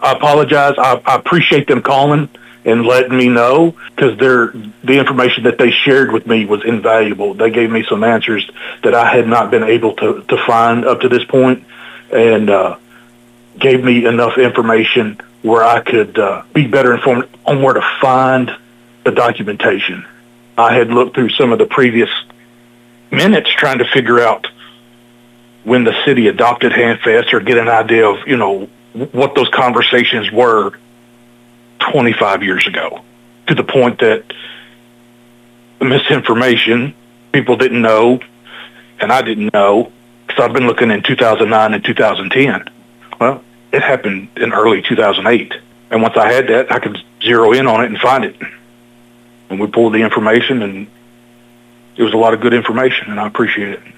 I apologize. I appreciate them calling and letting me know, because the information that they shared with me was invaluable. They gave me some answers that I had not been able to find up to this point, and gave me enough information where I could be better informed on where to find the documentation. I had looked through some of the previous minutes trying to figure out when the city adopted Handfest, or get an idea of, what those conversations were 25 years ago, to the point that the misinformation, people didn't know, and I didn't know, because I've been looking in 2009 and 2010. Well, it happened in early 2008. And once I had that, I could zero in on it and find it. And we pulled the information, and it was a lot of good information, and I appreciate it.